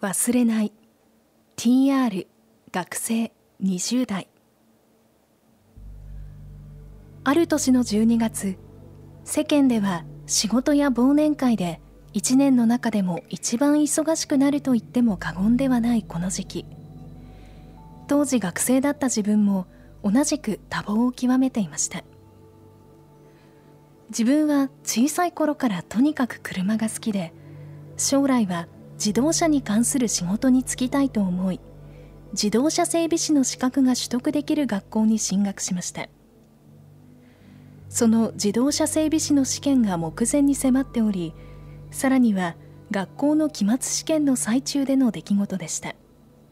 忘れない TR 学生20代。ある年の12月、世間では仕事や忘年会で1年の中でも一番忙しくなると言っても過言ではないこの時期。当時学生だった自分も同じく多忙を極めていました。自分は小さい頃からとにかく車が好きで、将来は自動車に関する仕事に就きたいと思い、自動車整備士の資格が取得できる学校に進学しました。その自動車整備士の試験が目前に迫っており、さらには学校の期末試験の最中での出来事でした。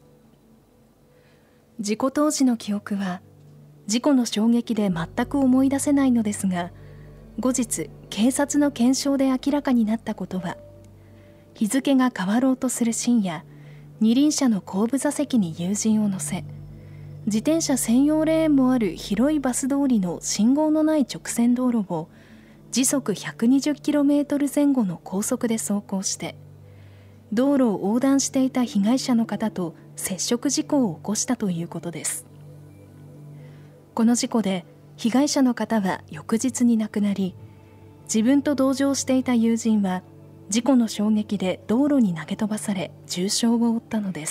事故当時の記憶は事故の衝撃で全く思い出せないのですが、後日警察の検証で明らかになったことは、日付が変わろうとする深夜、二輪車の後部座席に友人を乗せ、自転車専用レーンもある広いバス通りの信号のない直線道路を時速 120km 前後の高速で走行して、道路を横断していた被害者の方と接触事故を起こしたということです。この事故で被害者の方は翌日に亡くなり、自分と同乗していた友人は事故の衝撃で道路に投げ飛ばされ重傷を負ったのです。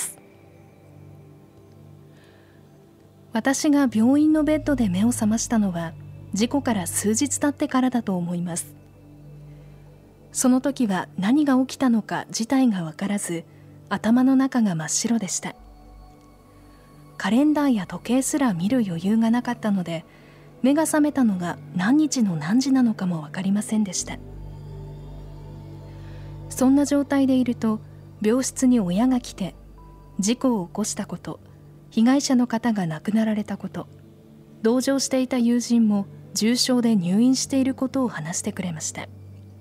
私が病院のベッドで目を覚ましたのは事故から数日経ってからだと思います。その時は何が起きたのか自体が分からず、頭の中が真っ白でした。カレンダーや時計すら見る余裕がなかったので、目が覚めたのが何日の何時なのかも分かりませんでした。そんな状態でいると、病室に親が来て、事故を起こしたこと、被害者の方が亡くなられたこと、同乗していた友人も重傷で入院していることを話してくれました。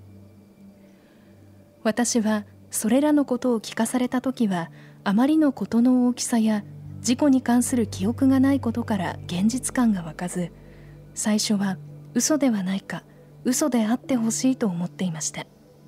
私はそれらのことを聞かされたときは、あまりのことの大きさや事故に関する記憶がないことから現実感が湧かず、最初は嘘ではないか、嘘であってほしいと思っていました。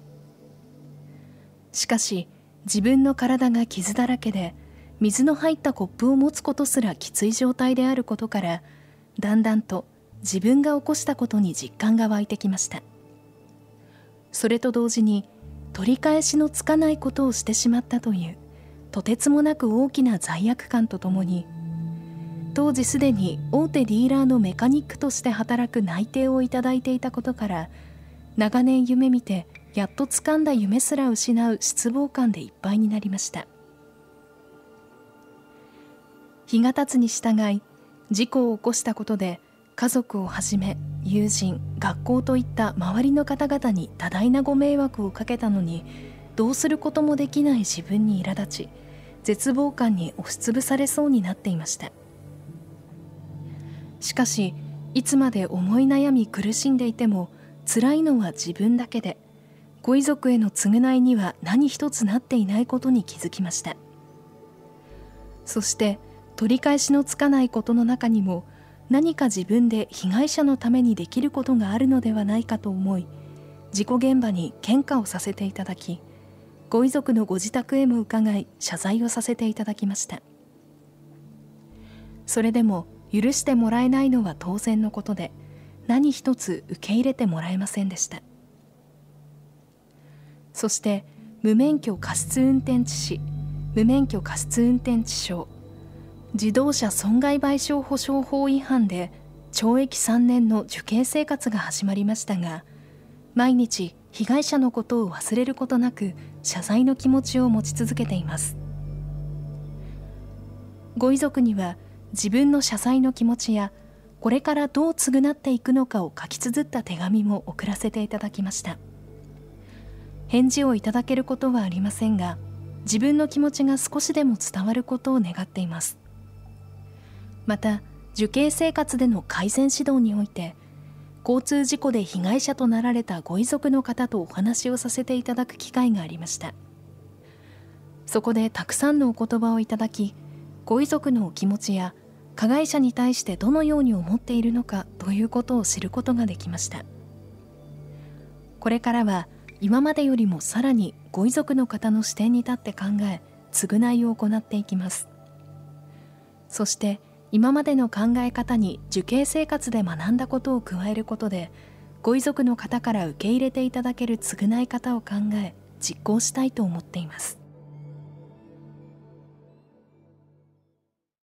しかし自分の体が傷だらけで、水の入ったコップを持つことすらきつい状態であることから、だんだんと自分が起こしたことに実感が湧いてきました。それと同時に、取り返しのつかないことをしてしまったというとてつもなく大きな罪悪感とともに、当時すでに大手ディーラーのメカニックとして働く内定をいただいていたことから、長年夢見てやっと掴んだ夢すら失う失望感でいっぱいになりました。日が経つに従い、事故を起こしたことで家族をはじめ友人、学校といった周りの方々に多大なご迷惑をかけたのに、どうすることもできない自分に苛立ち、絶望感に押しつぶされそうになっていました。しかし、いつまで思い悩み苦しんでいても辛いのは自分だけで、ご遺族への償いには何一つなっていないことに気づきました。そして取り返しのつかないことの中にも、何か自分で被害者のためにできることがあるのではないかと思い、事故現場に献花をさせていただき、ご遺族のご自宅へも伺い謝罪をさせていただきました。それでも許してもらえないのは当然のことで、何一つ受け入れてもらえませんでした。そして無免許過失運転致死、無免許過失運転致傷、自動車損害賠償保障法違反で懲役3年の受刑生活が始まりましたが、毎日被害者のことを忘れることなく謝罪の気持ちを持ち続けています。ご遺族には自分の謝罪の気持ちや、これからどう償っていくのかを書き綴った手紙も送らせていただきました。返事をいただけることはありませんが、自分の気持ちが少しでも伝わることを願っています。また、受刑生活での改善指導において、交通事故で被害者となられたご遺族の方とお話をさせていただく機会がありました。そこでたくさんのお言葉をいただき、ご遺族のお気持ちや加害者に対してどのように思っているのかということを知ることができました。これからは今までよりもさらにご遺族の方の視点に立って考え、 償いを行っていきます。そして今までの考え方に受刑生活で学んだことを加えることで、ご遺族の方から受け入れていただける償い方を考え実行したいと思っています。